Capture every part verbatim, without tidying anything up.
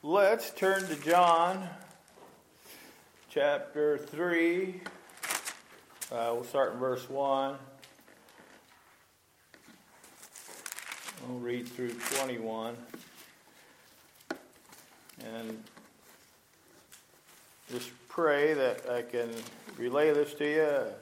let's turn to John chapter three. Uh, we'll start in verse one. We'll read through twenty-one. And just pray that I can relay this to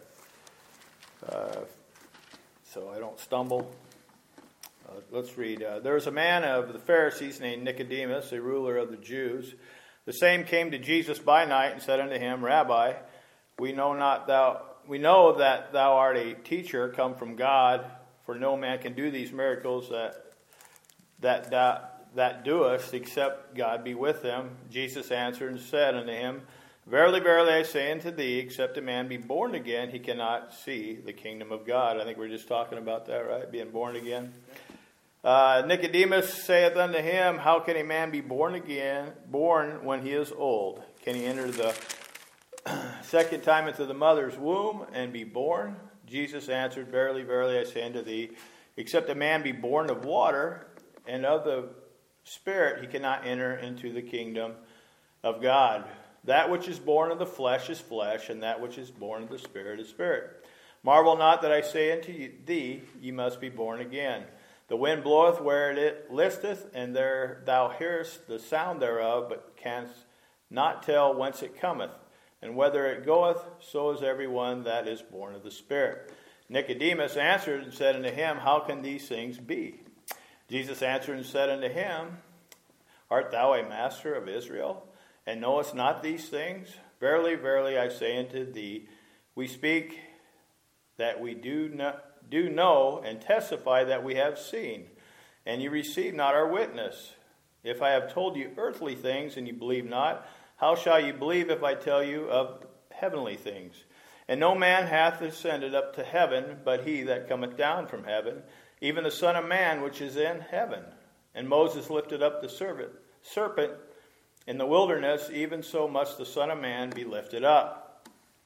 you uh, so I don't stumble. Uh, let's read. Uh, there was a man of the Pharisees named Nicodemus, a ruler of the Jews. The same came to Jesus by night and said unto him, Rabbi, we know not thou, we know that thou art a teacher come from God, for no man can do these miracles that that that, that doest, except God be with them. Jesus answered and said unto him, Verily, verily, I say unto thee, except a man be born again, he cannot see the kingdom of God. I think we're just talking about that, right? Being born again. Uh, Nicodemus saith unto him, How can a man be born again, born when he is old? Can he enter the second time into the mother's womb and be born? Jesus answered, Verily, verily, I say unto thee, except a man be born of water and of the Spirit, he cannot enter into the kingdom of God. That which is born of the flesh is flesh, and that which is born of the Spirit is spirit. Marvel not that I say unto thee, ye must be born again. The wind bloweth where it listeth, and there thou hearest the sound thereof, but canst not tell whence it cometh, and whither it goeth. So is every one that is born of the Spirit. Nicodemus answered and said unto him, How can these things be? Jesus answered and said unto him, Art thou a master of Israel, and knowest not these things? Verily, verily, I say unto thee, we speak that we do not do know and testify that we have seen, and you receive not our witness. If I have told you earthly things and you believe not, how shall you believe if I tell you of heavenly things? And no man hath ascended up to heaven, but he that cometh down from heaven, even the Son of Man which is in heaven. And Moses lifted up the serpent, serpent in the wilderness, even so must the Son of Man be lifted up,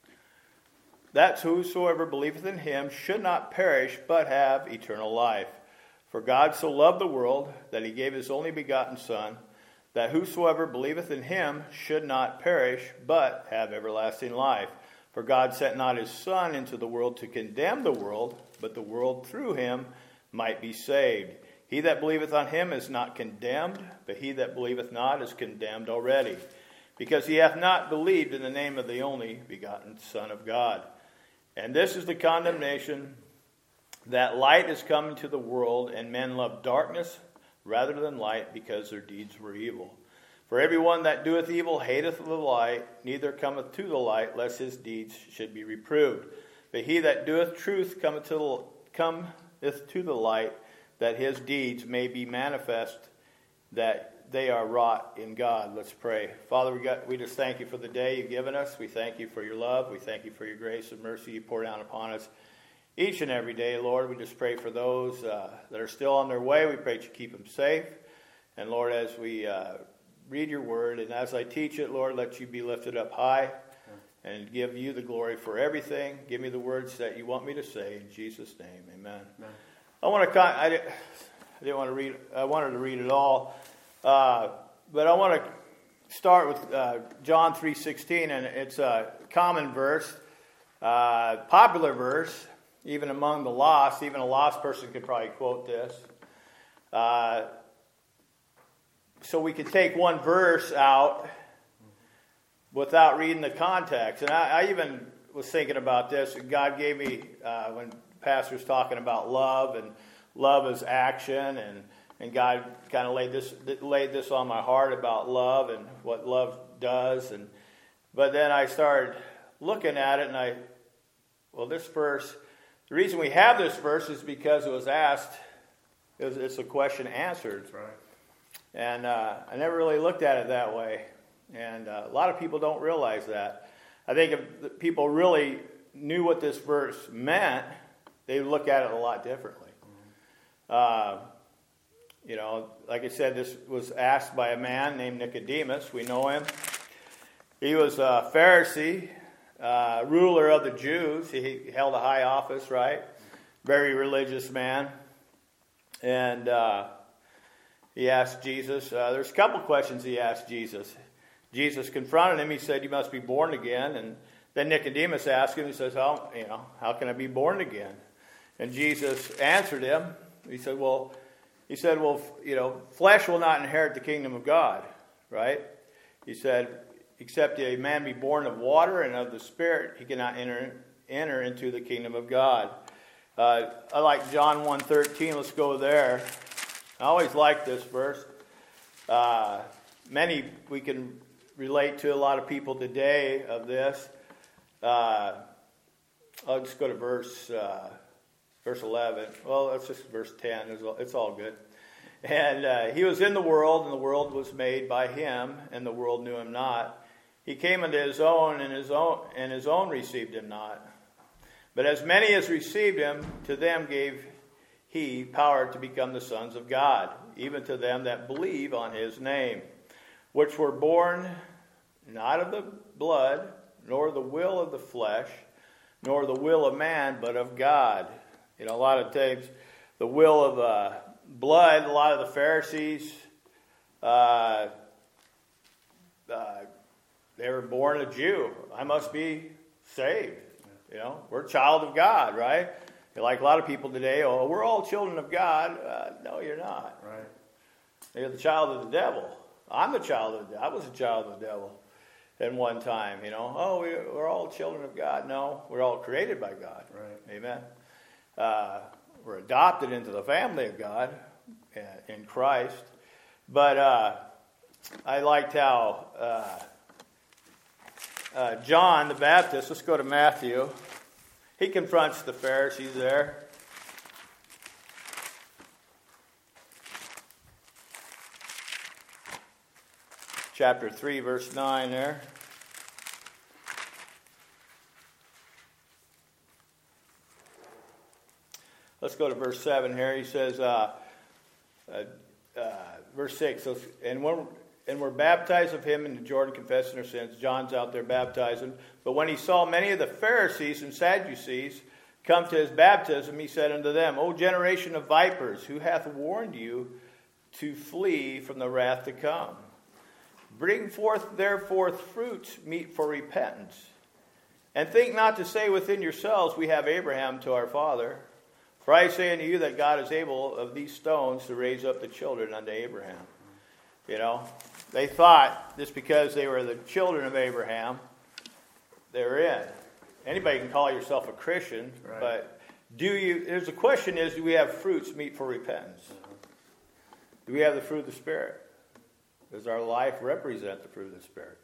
that whosoever believeth in him should not perish, but have eternal life. For God so loved the world, that he gave his only begotten Son, that whosoever believeth in him should not perish, but have everlasting life. For God sent not his Son into the world to condemn the world, but the world through him might be saved. He that believeth on him is not condemned, but he that believeth not is condemned already, because he hath not believed in the name of the only begotten Son of God. And this is the condemnation, that light is come into the world, and men love darkness rather than light, because their deeds were evil. For everyone that doeth evil hateth the light, neither cometh to the light, lest his deeds should be reproved. But he that doeth truth cometh to the, cometh to the light, that his deeds may be manifest, that they are wrought in God. Let's pray. Father, we got we just thank you for the day you've given us. We thank you for your love. We thank you for your grace and mercy you pour down upon us each and every day, Lord. We just pray for those uh, that are still on their way. We pray that you keep them safe. And Lord, as we uh, read your word and as I teach it, Lord, let you be lifted up high and give you the glory for everything. Give me the words that you want me to say. In Jesus' name, amen. Amen. I want to. I didn't, I didn't want to read. I wanted to read it all, uh, but I want to start with uh, John three sixteen, and it's a common verse, uh, popular verse, even among the lost. Even a lost person could probably quote this. Uh, so we could take one verse out without reading the context, and I, I even was thinking about this. God gave me uh, when. Pastor's talking about love, and love is action, and, and God kind of laid this laid this on my heart about love and what love does. And but then I started looking at it, and I, well, this verse, the reason we have this verse is because it was asked, it was, it's a question answered. That's right. And uh, I never really looked at it that way, and uh, a lot of people don't realize that. I think if people really knew what this verse meant, they look at it a lot differently. Uh, you know, like I said, this was asked by a man named Nicodemus. We know him. He was a Pharisee, uh, ruler of the Jews. He held a high office, right? Very religious man. And uh, he asked Jesus, uh, there's a couple questions he asked Jesus. Jesus confronted him. He said, you must be born again. And then Nicodemus asked him, he says, how, you know, how can I be born again? And Jesus answered him. He said, well, he said, well, you know, flesh will not inherit the kingdom of God, right? He said, except a man be born of water and of the Spirit, he cannot enter, enter into the kingdom of God. Uh, I like John one thirteen. Let's go there. I always like this verse. Uh, many, we can relate to a lot of people today of this. Uh, I'll just go to verse uh, verse eleven. Well, that's just verse ten. It's all, it's all good. And uh, he was in the world, and the world was made by him, and the world knew him not. He came unto his own, and his own and his own received him not. But as many as received him, to them gave he power to become the sons of God, even to them that believe on his name, which were born not of the blood, nor the will of the flesh, nor the will of man, but of God. You know, a lot of times, the will of uh, blood, a lot of the Pharisees, uh, uh, they were born a Jew. I must be saved. You know, we're a child of God, right? Like a lot of people today, oh, we're all children of God. Uh, no, you're not. Right. You're the child of the devil. I'm the child of the devil. I was a child of the devil at one time, you know. Oh, we, we're all children of God. No, we're all created by God. Right. Amen. Uh, we're adopted into the family of God in Christ. But uh, I liked how uh, uh, John the Baptist, let's go to Matthew. He confronts the Pharisees there. Chapter three, verse nine there. Let's go to verse seven here. He says, uh, uh, uh, verse six, and when and were baptized of him in the Jordan, confessing their sins. John's out there baptizing. But when he saw many of the Pharisees and Sadducees come to his baptism, he said unto them, O generation of vipers, who hath warned you to flee from the wrath to come? Bring forth therefore fruits meet for repentance. And think not to say within yourselves, we have Abraham to our father. For I say unto you that God is able of these stones to raise up the children unto Abraham. You know, they thought just because they were the children of Abraham, they were in. Anybody can call yourself a Christian, right. But do you? There's a question: is do we have fruits meet for repentance? Do we have the fruit of the Spirit? Does our life represent the fruit of the Spirit?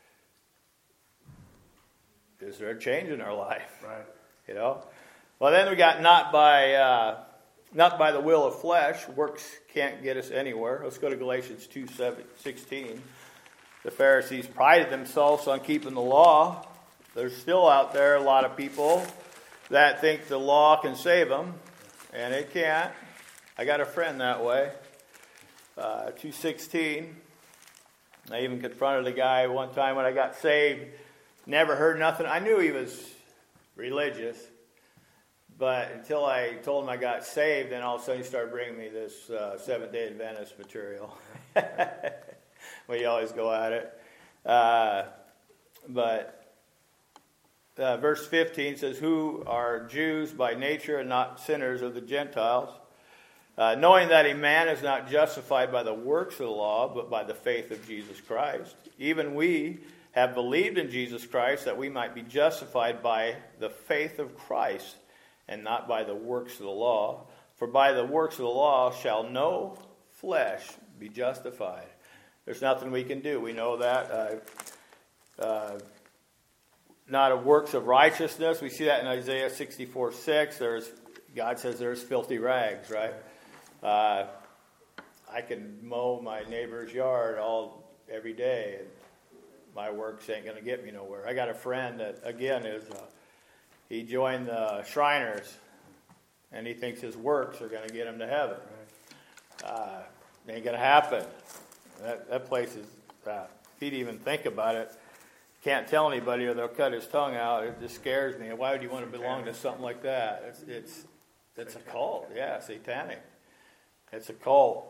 Is there a change in our life? Right. You know. Well, then we got not by. Uh, Not by the will of flesh. Works can't get us anywhere. Let's go to Galatians two sixteen. The Pharisees prided themselves on keeping the law. There's still out there a lot of people that think the law can save them, and it can't. I got a friend that way. Uh, two sixteen. I even confronted a guy one time when I got saved. Never heard nothing. I knew he was religious. But until I told him I got saved, then all of a sudden he started bringing me this uh, Seventh-day Adventist material. We always go at it. Uh, but uh, verse fifteen says, who are Jews by nature and not sinners of the Gentiles, uh, knowing that a man is not justified by the works of the law, but by the faith of Jesus Christ. Even we have believed in Jesus Christ that we might be justified by the faith of Christ, and not by the works of the law. For by the works of the law shall no flesh be justified. There's nothing we can do. We know that. Uh, uh, not of works of righteousness. We see that in Isaiah sixty-four six. There's, God says there's filthy rags, right? Uh, I can mow my neighbor's yard all every day, and my works ain't going to get me nowhere. I got a friend that, again, is... Uh, He joined the Shriners, and he thinks his works are going to get him to heaven. Uh, it ain't going to happen. That, that place is, uh, if he'd even think about it, can't tell anybody or they'll cut his tongue out. It just scares me. Why would you want to belong to something like that? It's it's, it's a cult. Yeah, satanic. It's a cult.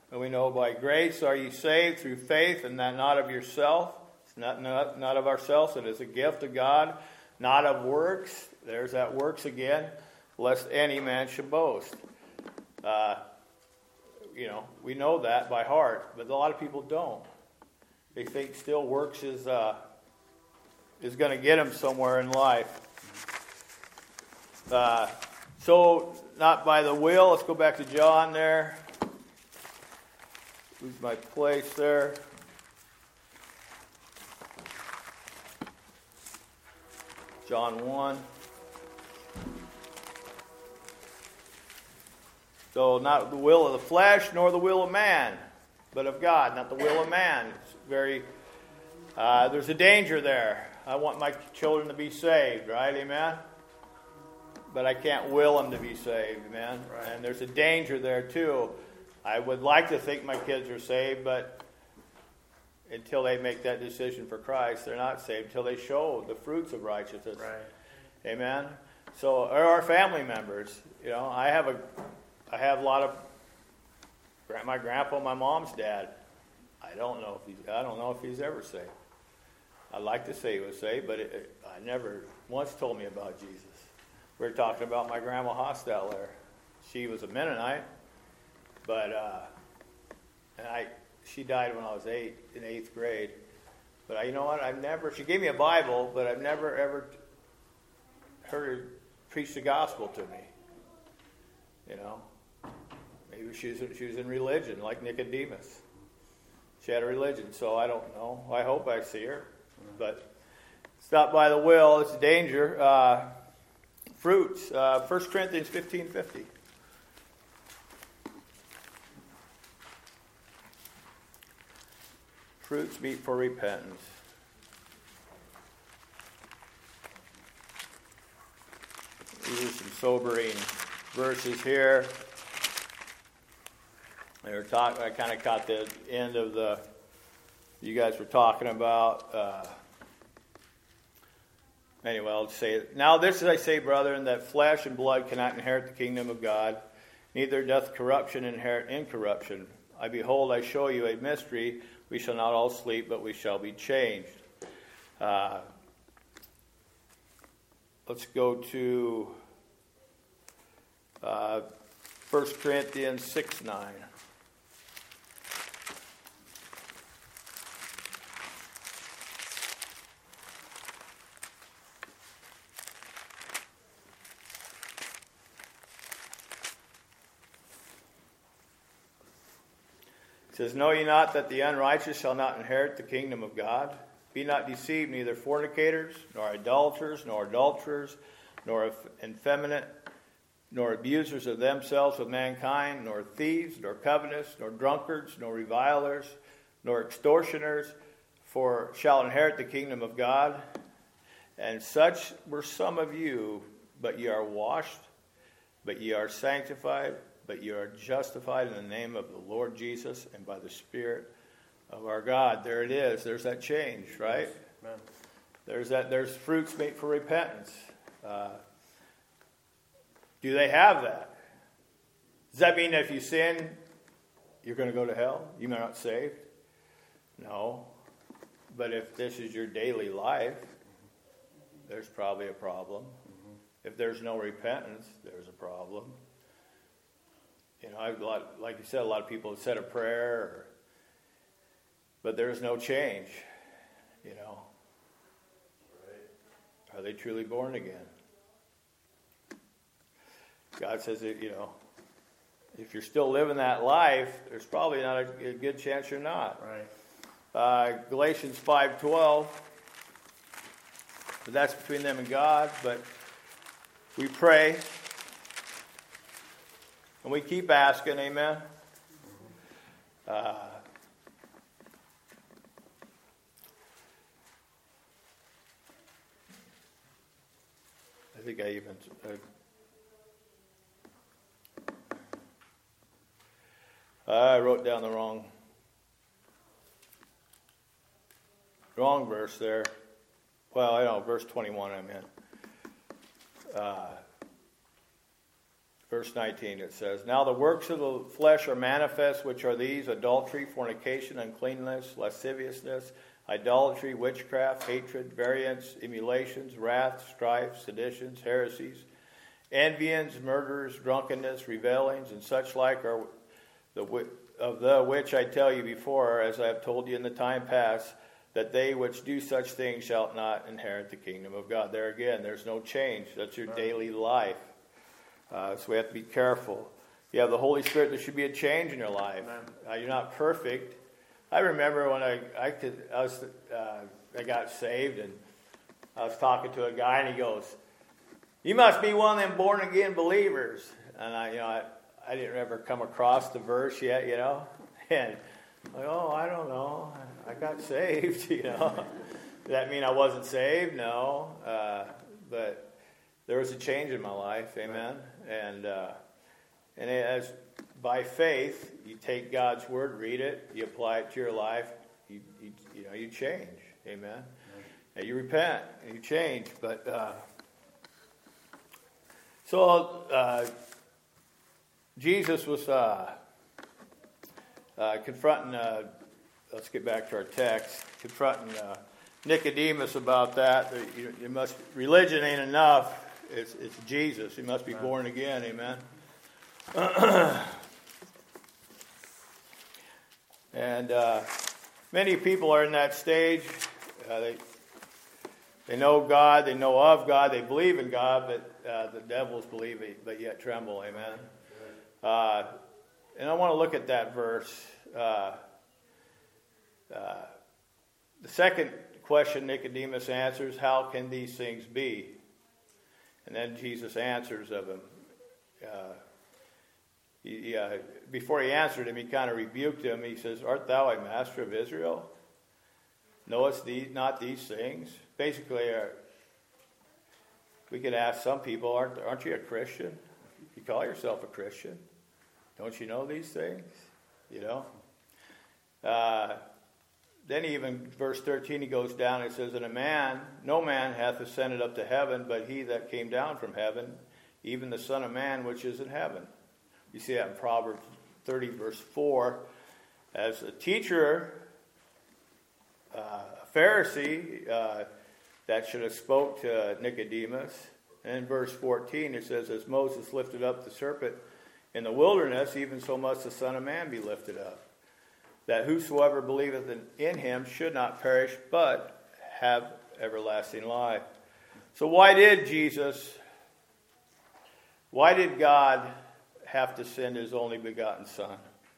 And we know by grace are ye saved through faith, and that not of yourself. It's not, not, not of ourselves. It is a gift of God, not of works. There's that works again. Lest any man should boast. Uh, you know, we know that by heart, but a lot of people don't. They think still works is uh, is going to get them somewhere in life. Uh, so, not by the will. Let's go back to John there. Lose my place there. John one. So, not the will of the flesh, nor the will of man, but of God, not the will of man. It's very, uh, there's a danger there. I want my children to be saved, right? Amen? But I can't will them to be saved, amen? Right. And there's a danger there, too. I would like to think my kids are saved, but until they make that decision for Christ, they're not saved until they show the fruits of righteousness. Right. Amen? So, or our family members. You know, I have a, I have a lot of, my grandpa, my mom's dad. I don't know if he's, I don't know if he's ever saved. I'd like to say he was saved, but it, it, I never once told me about Jesus. We were talking about my grandma Hostel there. She was a Mennonite, but uh, and I she died when I was eight in eighth grade. But I, you know what? I've never. She gave me a Bible, but I've never ever heard her preach the gospel to me. You know, maybe she was she was in religion like Nicodemus. She had a religion, so I don't know. I hope I see her, but it's not by the will. It's a danger. Uh, fruits. Uh, First Corinthians fifteen fifty. Fruits meet for repentance. These are some sobering verses here. They were talking. I kind of caught the end of the. You guys were talking about. Uh, anyway, I'll say it. Now this is I say, brethren, that flesh and blood cannot inherit the kingdom of God, neither doth corruption inherit incorruption. I behold, I show you a mystery. We shall not all sleep, but we shall be changed. Uh, let's go to uh, First Corinthians six nine. It says, know ye not that the unrighteous shall not inherit the kingdom of God? Be not deceived, neither fornicators, nor idolaters, nor adulterers, nor effeminate, nor abusers of themselves with mankind, nor thieves, nor covetous, nor drunkards, nor revilers, nor extortioners, for shall inherit the kingdom of God. And such were some of you, but ye are washed, but ye are sanctified, but you are justified in the name of the Lord Jesus and by the Spirit of our God. There it is. There's that change, right? Amen. There's that. There's fruits made for repentance. Uh, do they have that? Does that mean that if you sin, you're going to go to hell? You're not saved? No. But if this is your daily life, there's probably a problem. Mm-hmm. If there's no repentance, there's a problem. You know, I've lot, like you said, a lot of people have said a prayer, or, but there's no change. You know, right. Are they truly born again? God says that, you know, if you're still living that life, there's probably not a, a good chance you're not. Right. Uh, Galatians five twelve. But that's between them and God. But we pray. And we keep asking, amen? Uh, I think I even... Uh, I wrote down the wrong... Wrong verse there. Well, I know, verse twenty-one I meant. Uh, verse nineteen, it says, "Now the works of the flesh are manifest, which are these: adultery, fornication, uncleanness, lasciviousness, idolatry, witchcraft, hatred, variance, emulations, wrath, strife, seditions, heresies, envyings, murders, drunkenness, revelings, and such like are the of the which I tell you before, as I have told you in the time past, that they which do such things shall not inherit the kingdom of God." There again, there's no change. That's your daily life. Uh, so we have to be careful. You have the Holy Spirit, there should be a change in your life. Uh, you're not perfect. I remember when I I could I was uh, I got saved, and I was talking to a guy, and he goes, "You must be one of them born again believers." And I, you know, I, I didn't ever come across the verse yet, you know, and I'm like, oh, I don't know, I got saved, you know. Does that mean I wasn't saved? No, uh, but there was a change in my life, amen. And uh, and as by faith, you take God's word, read it, you apply it to your life, you you, you know, you change, amen. And you repent, and you change. But uh, so uh, Jesus was uh, uh, confronting. Uh, let's get back to our text. Confronting uh, Nicodemus about that. You, you must religion ain't enough. It's, it's Jesus. He must be Amen. Born again. Amen. And uh, many people are in that stage. Uh, they they know God. They know of God. They believe in God, but uh, the devils believe it, but yet tremble. Amen. Uh, and I want to look at that verse. Uh, uh, the second question Nicodemus answers: how can these things be? And then Jesus answers of him. Uh, he, uh, before he answered him, he kind of rebuked him. He says, "Art thou a master of Israel? Knowest these not these things?" Basically, uh, we could ask some people, aren't, aren't you a Christian? You call yourself a Christian. Don't you know these things? You know? Uh, then even verse thirteen, he goes down and says, "And a man, no man hath ascended up to heaven, but he that came down from heaven, even the Son of Man which is in heaven." You see that in Proverbs thirty, verse four. As a teacher, uh, a Pharisee, uh, that should have spoke to Nicodemus. And in verse fourteen, it says, "As Moses lifted up the serpent in the wilderness, even so must the Son of Man be lifted up, that whosoever believeth in, in him should not perish, but have everlasting life." So why did Jesus, why did God have to send his only begotten Son?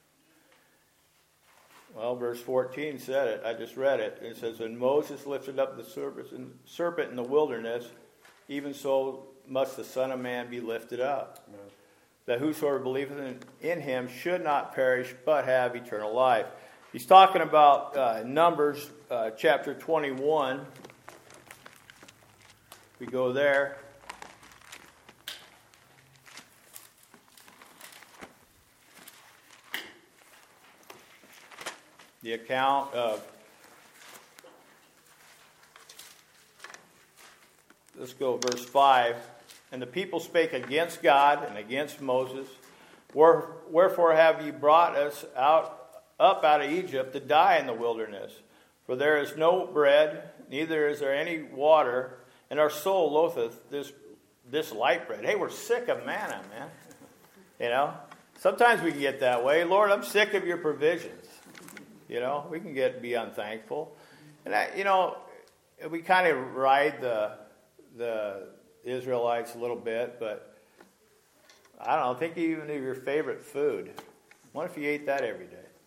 Well, verse fourteen said it. I just read it. It says, "And Moses lifted up the serpent in the wilderness, even so must the Son of Man be lifted up, Amen. That whosoever believeth in, in him should not perish, but have eternal life." He's talking about uh, Numbers uh, chapter twenty-one. We go there. The account of, let's go verse five. "And the people spake against God and against Moses, Wherefore have ye brought us out up out of Egypt to die in the wilderness? For there is no bread, neither is there any water, and our soul loatheth this this light bread." Hey, we're sick of manna, man. You know? Sometimes we can get that way. "Lord, I'm sick of your provisions." You know, we can get be unthankful. And, I, you know, we kind of ride the the Israelites a little bit, but I don't know, think even of your favorite food. What if you ate that every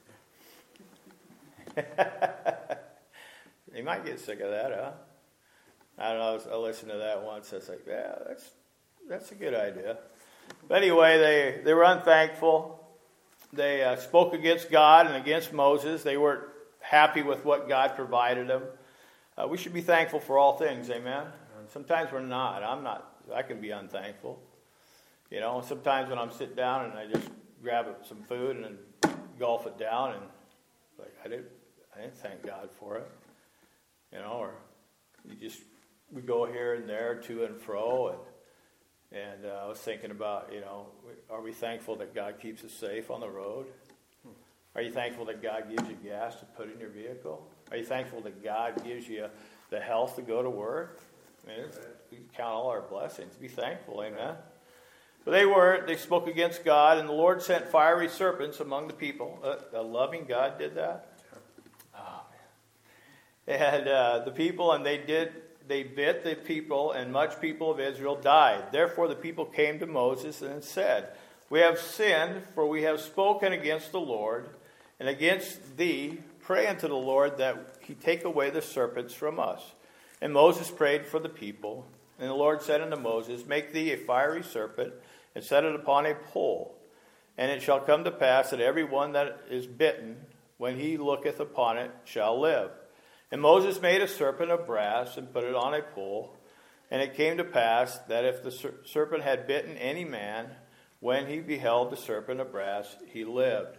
day? You might get sick of that, huh? I don't know, I listened to that once. I was like, yeah, that's that's a good idea. But anyway, they, they were unthankful. They uh, spoke against God and against Moses. They weren't happy with what God provided them. Uh, we should be thankful for all things, amen? Sometimes we're not. I'm not. I can be unthankful. You know, sometimes when I'm sitting down and I just grab some food and then gulp it down, and like I didn't, I didn't thank God for it. You know, or you just we go here and there, to and fro, and And uh, I was thinking about, you know, are we thankful that God keeps us safe on the road? Are you thankful that God gives you gas to put in your vehicle? Are you thankful that God gives you the health to go to work? I mean, we count all our blessings. Be thankful, amen? But they weren't. They spoke against God, and the Lord sent fiery serpents among the people. A, a loving God did that? Oh, man. And uh, the people, and they did, they bit the people, and much people of Israel died. Therefore the people came to Moses and said, we have sinned, for we have spoken against the Lord, and against thee. Pray unto the Lord that he take away the serpents from us. And Moses prayed for the people. And the Lord said unto Moses, make thee a fiery serpent, and set it upon a pole. And it shall come to pass that every one that is bitten, when he looketh upon it, shall live. And Moses made a serpent of brass, and put it on a pole. And it came to pass that if the ser- serpent had bitten any man, when he beheld the serpent of brass, he lived.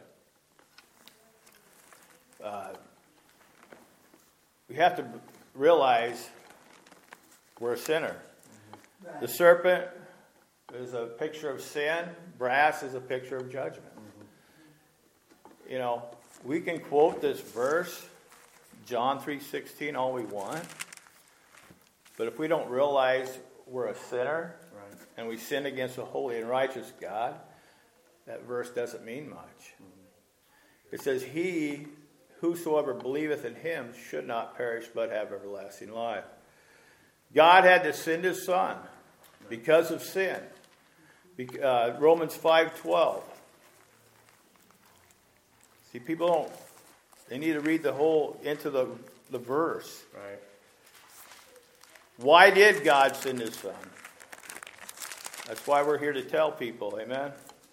Uh, we have to realize we're a sinner. Mm-hmm. The serpent is a picture of sin. Brass is a picture of judgment. Mm-hmm. You know, we can quote this verse, John three sixteen, all we want. But if we don't realize we're a sinner, right, and we sin against a holy and righteous God, that verse doesn't mean much. Mm-hmm. It says, he, whosoever believeth in him, should not perish but have everlasting life. God had to send his son because of sin. Uh, Romans five twelve. See, people don't, they need to read the whole, into the, the verse. Right. Why did God send his son? That's why we're here to tell people, amen?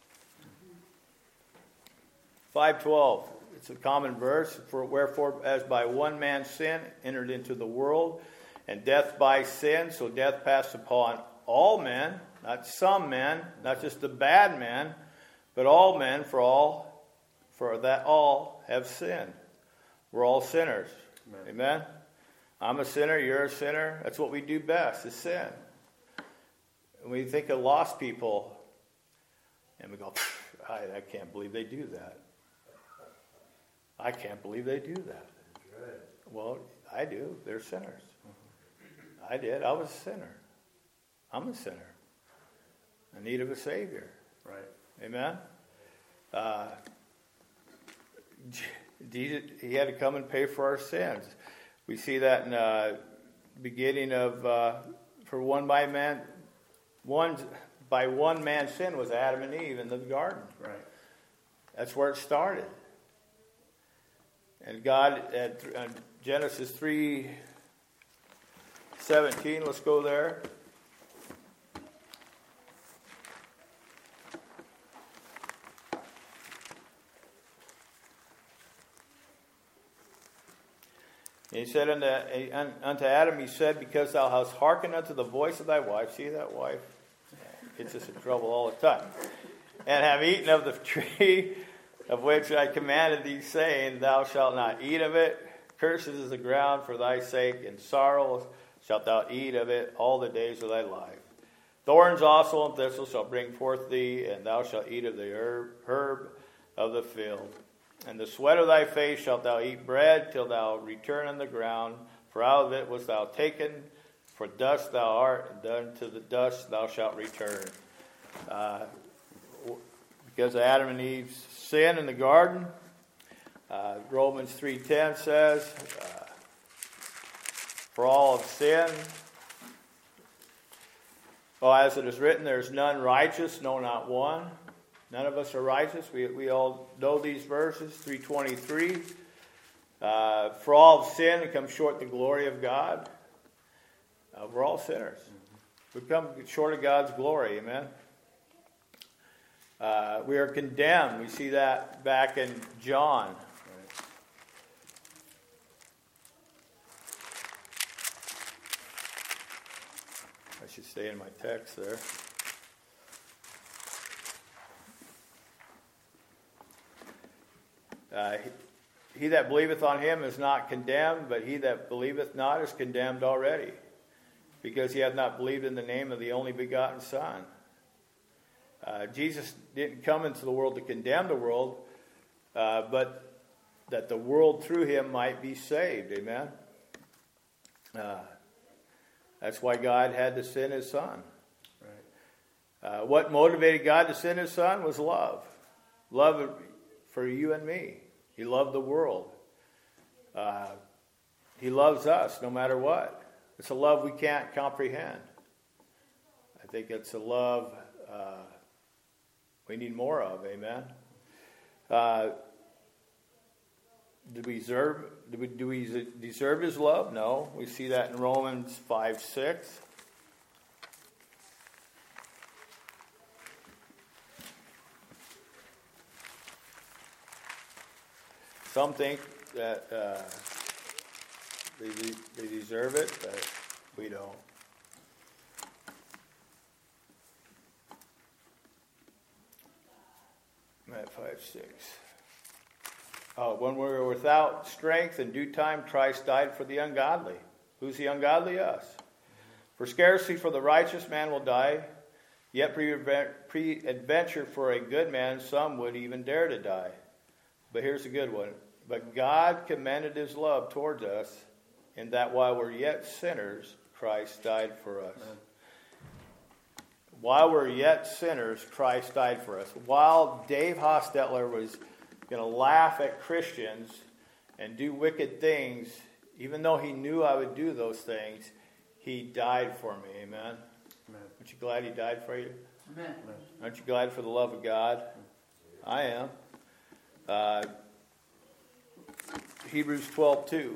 five twelve. It's a common verse. For wherefore, as by one man's sin entered into the world, and death by sin, so death passed upon all men, not some men, not just the bad men, but all men, for all, for that all have sinned. We're all sinners. Amen. Amen? I'm a sinner, you're a sinner. That's what we do best, is sin. And we think of lost people, and we go, I, I can't believe they do that. I can't believe they do that. Good. Well, I do. They're sinners. Mm-hmm. I did. I was a sinner. I'm a sinner. In need of a Savior. Right. Amen? Uh, Jesus, he had to come and pay for our sins. We see that in the uh, beginning of, uh, for one by man, one by one man's sin was Adam and Eve in the garden. Right. That's where it started. And God, at uh, Genesis three seventeen, let's go there. And he said unto, unto Adam, he said, because thou hast hearkened unto the voice of thy wife. See that wife? Gets us in trouble all the time. And have eaten of the tree of which I commanded thee, saying, thou shalt not eat of it. Cursed is the ground for thy sake, and sorrow shalt thou eat of it all the days of thy life. Thorns also and thistles shall bring forth thee, and thou shalt eat of the herb, herb of the field. And the sweat of thy face shalt thou eat bread, till thou return on the ground. For out of it wast thou taken, for dust thou art, and unto the dust thou shalt return. Uh, because of Adam and Eve's sin in the garden, uh, Romans three ten says, uh, for all have sinned. Oh, as it is written, there is none righteous, no, not one. None of us are righteous. We we all know these verses, three twenty-three. Uh, for all have sinned and come short the glory of God. Uh, we're all sinners. We come short of God's glory, amen. Uh, we are condemned. We see that back in John. Right. I should stay in my text there. Uh, he, he that believeth on him is not condemned, but he that believeth not is condemned already. because ye have not believed in the name of the only begotten Son. Uh, Jesus didn't come into the world to condemn the world, uh, but that the world through him might be saved. Amen? Uh, that's why God had to send his Son. Right. Uh, what motivated God to send his Son was love. Love for you and me. He loved the world. Uh, he loves us no matter what. It's a love we can't comprehend. I think it's a love uh, we need more of. Amen. Uh, do we deserve? Do we, do we deserve his love? No. We see that in Romans five six. Some think that uh, they, they deserve it, but we don't. At five six. Oh, when we were without strength, in due time Christ died for the ungodly. Who's the ungodly? Us. For scarcely for the righteous man will die, yet pre-adventure for a good man some would even dare to die. But here's a good one. But God commended his love towards us, in that while we're yet sinners, Christ died for us. Amen. While we're yet sinners, Christ died for us. While Dave Hostetler was going to laugh at Christians and do wicked things, even though he knew I would do those things, he died for me. Amen? Amen. Aren't you glad he died for you? Amen. Aren't you glad for the love of God? I am. Uh, Hebrews twelve two.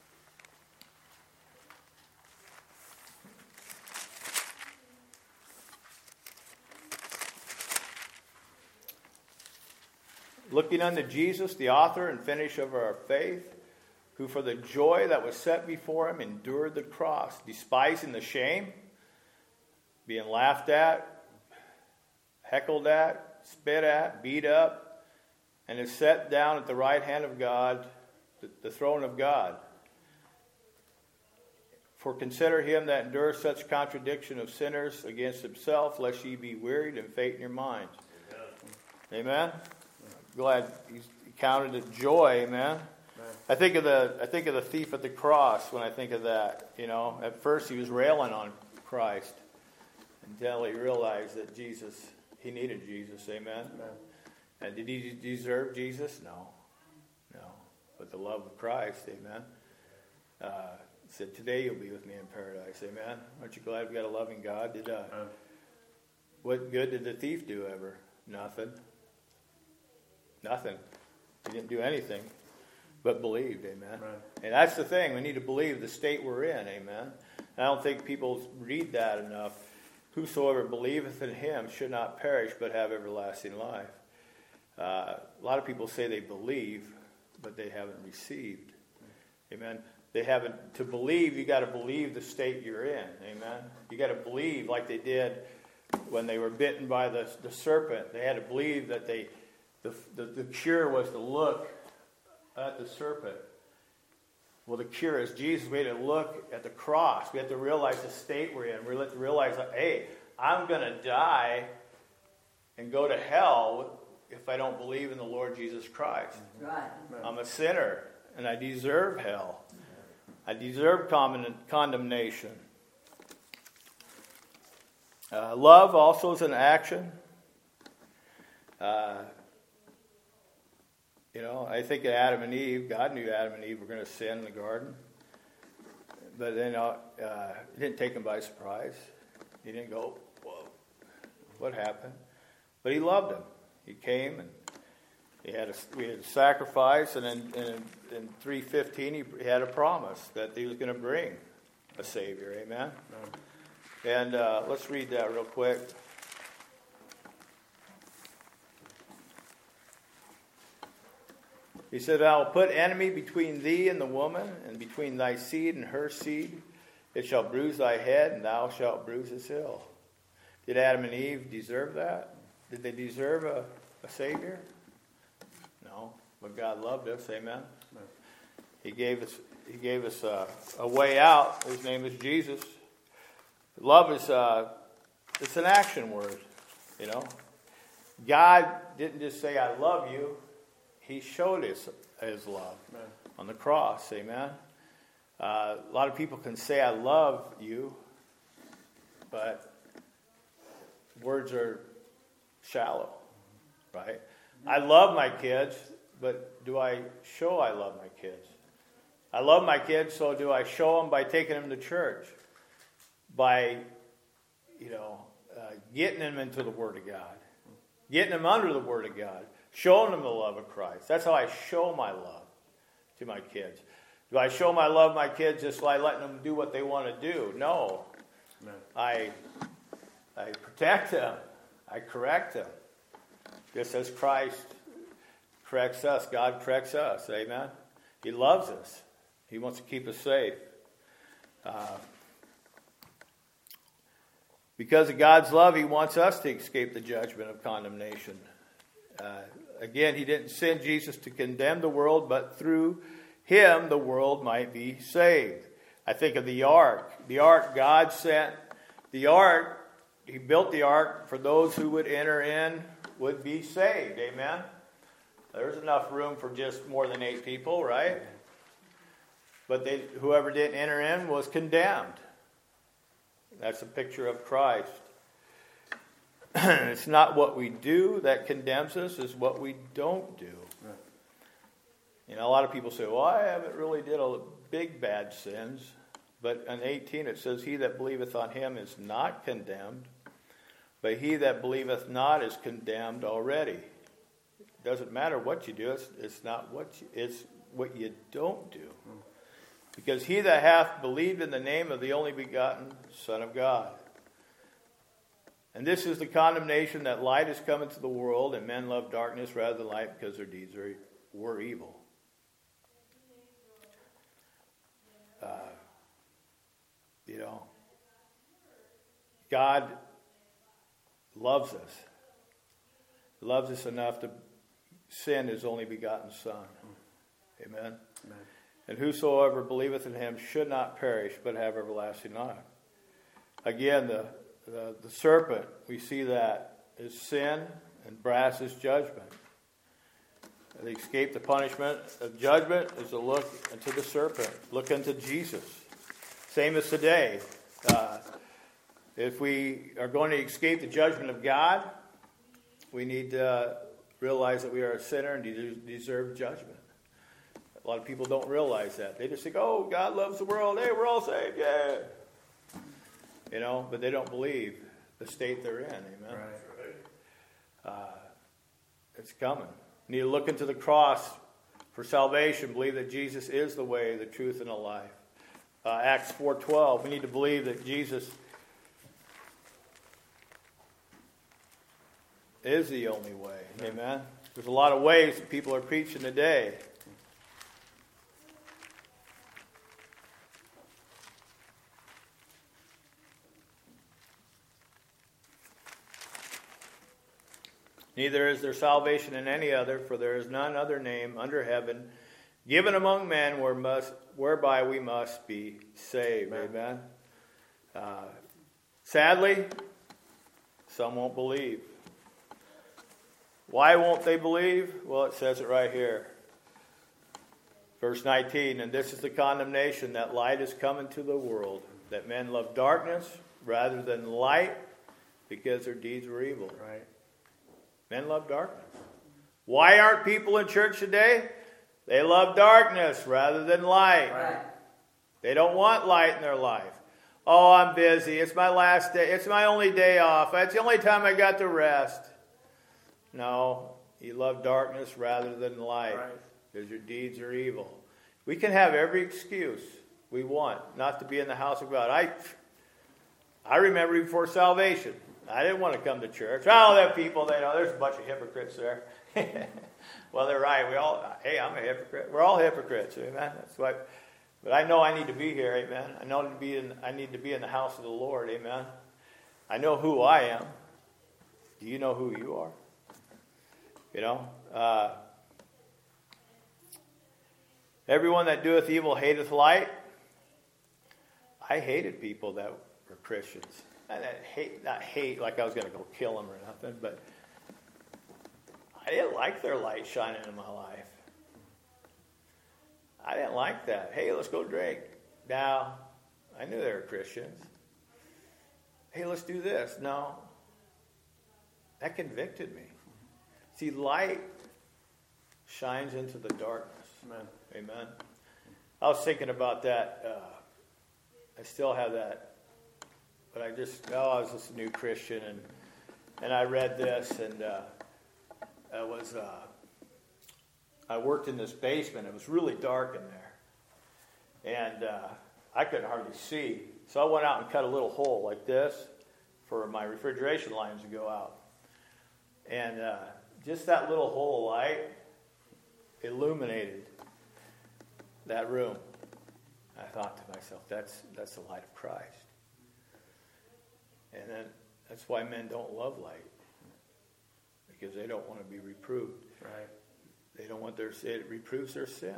Looking unto Jesus, the author and finisher of our faith, who for the joy that was set before him endured the cross, despising the shame, being laughed at, heckled at, spit at, beat up, and is set down at the right hand of God, the, the throne of God. For consider him that endures such contradiction of sinners against himself, lest ye be wearied and faint in your minds. Amen? Amen? Glad he counted it joy, amen. I think of the I think of the thief at the cross when I think of that. You know, at first he was railing on Christ until he realized that Jesus, he needed Jesus, amen. Amen. And did he deserve Jesus? No, no. But the love of Christ, amen. Uh, said, today you'll be with me in paradise, amen. Aren't you glad we got a loving God? Did uh, what good did the thief do ever? Nothing. Nothing. He didn't do anything but believed, amen. Right. And that's the thing. We need to believe the state we're in, amen. I don't think people read that enough. Whosoever believeth in him should not perish but have everlasting life. Uh, a lot of people say they believe, but they haven't received. Amen. They haven't. To believe, you got to believe the state you're in, amen. You got to believe like they did when they were bitten by the, the serpent. They had to believe that they The, the, the cure was to look at the serpent. Well, the cure is Jesus. We had to look at the cross. We have to realize the state we're in. We have to realize, that, hey, I'm going to die and go to hell if I don't believe in the Lord Jesus Christ. Right. I'm a sinner, and I deserve hell. I deserve condemnation. Uh, love also is an action. Uh, You know, I think of Adam and Eve. God knew Adam and Eve were going to sin in the garden. But then uh, uh, it didn't take him by surprise. He didn't go, whoa, what happened? But he loved them. He came and he had a, we had a sacrifice. And in, in, in three fifteen, he had a promise that he was going to bring a Savior. Amen? Amen. And uh, let's read that real quick. He said, I will put enemy between thee and the woman, and between thy seed and her seed. It shall bruise thy head, and thou shalt bruise his heel. Did Adam and Eve deserve that? Did they deserve a, a Savior? No. But God loved us, amen? He gave us He gave us a, a way out. His name is Jesus. Love is uh, it's an action word, you know. God didn't just say, I love you. He showed his, his love Amen. On the cross. Amen. Uh, a lot of people can say, I love you, but words are shallow, right? I love my kids, but do I show I love my kids? I love my kids, so do I show them by taking them to church? By, you know, uh, getting them into the Word of God. Getting them under the Word of God. Showing them the love of Christ. That's how I show my love to my kids. Do I show my love to my kids just by letting them do what they want to do? No. No. I, I protect them. I correct them. Just as Christ corrects us. God corrects us. Amen? He loves us. He wants to keep us safe. Uh, because of God's love, He wants us to escape the judgment of condemnation. Uh, again, He didn't send Jesus to condemn the world, but through Him the world might be saved. I think of the ark. The ark God sent. The ark, He built the ark for those who would enter in would be saved. Amen? There's enough room for just more than eight people, right? But they, whoever didn't enter in was condemned. That's a picture of Christ. It's not what we do that condemns us, it's what we don't do. Right. You know, a lot of people say, well, I haven't really did a big bad sins. But in eighteen it says, he that believeth on him is not condemned, but he that believeth not is condemned already. It doesn't matter what you do, it's, it's not what you, it's what you don't do. Hmm. Because he that hath believed in the name of the only begotten Son of God. And this is the condemnation, that light is come into the world, and men love darkness rather than light, because their deeds are, were evil. Uh, you know, God loves us. Loves us enough to send His only begotten Son. Amen? Amen. And whosoever believeth in Him should not perish, but have everlasting life. Again, the, the, the serpent, we see that is sin, and brass is judgment. To escape the punishment of judgment is to look into the serpent, look into Jesus. Same as today. Uh, if we are going to escape the judgment of God, we need to uh, realize that we are a sinner and deserve judgment. A lot of people don't realize that. They just think, oh, God loves the world. Hey, we're all saved. Yeah. You know, but they don't believe the state they're in. Amen. Right. Uh, it's coming. You need to look into the cross for salvation. Believe that Jesus is the way, the truth, and the life. Uh, Acts four twelve. We need to believe that Jesus is the only way. Amen. There's a lot of ways that people are preaching today. Neither is there salvation in any other, for there is none other name under heaven given among men where must, whereby we must be saved. Amen. Amen. Uh, sadly, some won't believe. Why won't they believe? Well, it says it right here. Verse nineteen, and this is the condemnation, that light is come into the world, that men love darkness rather than light, because their deeds were evil. Right. Men love darkness. Why aren't people in church today? They love darkness rather than light. Right. They don't want light in their life. Oh, I'm busy. It's my last day. It's my only day off. It's the only time I got to rest. No, you love darkness rather than light, right, because your deeds are evil. We can have every excuse we want not to be in the house of God. I, I remember before salvation, I didn't want to come to church. Oh, that people, they know there's a bunch of hypocrites there. Well, they're right. We all, hey, I'm a hypocrite. We're all hypocrites, amen. That's why. But I know I need to be here, amen. I know to be in. I need to be in the house of the Lord, amen. I know who I am. Do you know who you are? You know, uh, everyone that doeth evil hateth light. I hated people that were Christians. And I hate, not hate like I was going to go kill them or nothing, but I didn't like their light shining in my life. I didn't like that. Hey, let's go drink. Now, I knew they were Christians. Hey, let's do this. No. That convicted me. See, light shines into the darkness. Amen. Amen. I was thinking about that. Uh, I still have that. But I just, oh, I was just a new Christian, and and I read this, and uh, I was, uh, I worked in this basement. It was really dark in there. And uh, I couldn't hardly see. So I went out and cut a little hole like this for my refrigeration lines to go out. And uh, just that little hole of light illuminated that room. I thought to myself, that's that's the light of Christ. And then that's why men don't love light, because they don't want to be reproved. Right. They don't want their sin. It reproves their sin.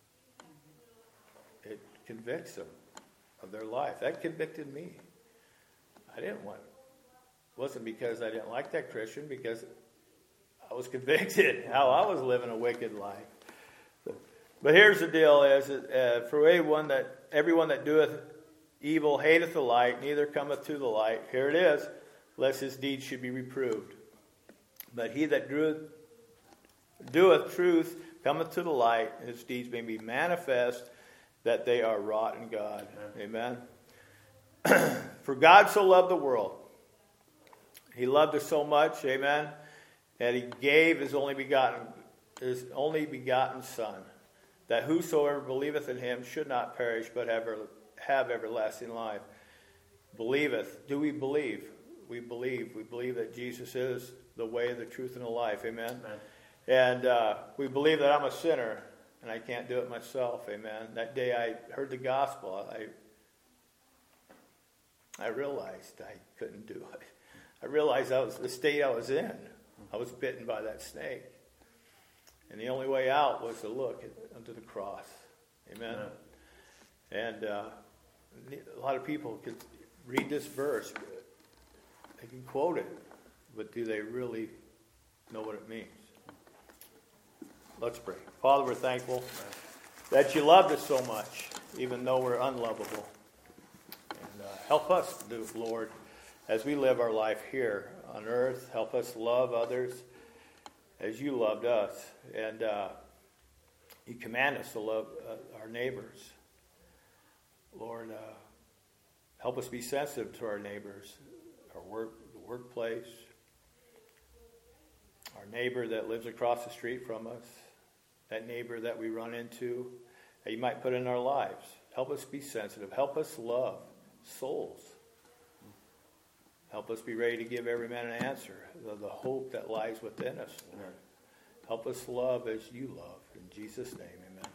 It convicts them of their life. That convicted me. I didn't want it. It wasn't because I didn't like that Christian, because I was convicted how I was living a wicked life. But here's the deal: is uh, for everyone that everyone that doeth evil hateth the light, neither cometh to the light. Here it is, lest his deeds should be reproved. But he that doeth, doeth truth cometh to the light, and his deeds may be manifest, that they are wrought in God. Amen. Amen. For God so loved the world, he loved us so much, amen, that he gave his only begotten, his only begotten Son, that whosoever believeth in him should not perish, but have, have everlasting life. Believeth. Do we believe? We believe. We believe that Jesus is the way, the truth, and the life. Amen. Amen. And uh, we believe that I'm a sinner, and I can't do it myself. Amen. That day I heard the gospel, I I realized I couldn't do it. I realized that was the state I was in. I was bitten by that snake. And the only way out was to look unto the cross. Amen. Amen. And uh, a lot of people could read this verse. They can quote it. But do they really know what it means? Let's pray. Father, we're thankful that you loved us so much, even though we're unlovable. And uh, help us, Lord, as we live our life here on earth. Help us love others as you loved us. And uh, you command us to love uh, our neighbors. Lord, uh, help us be sensitive to our neighbors, our work, the workplace, our neighbor that lives across the street from us, that neighbor that we run into, that you might put in our lives. Help us be sensitive. Help us love souls. Help us be ready to give every man an answer, the, the hope that lies within us, Lord. Help us love as you love. In Jesus' name, amen.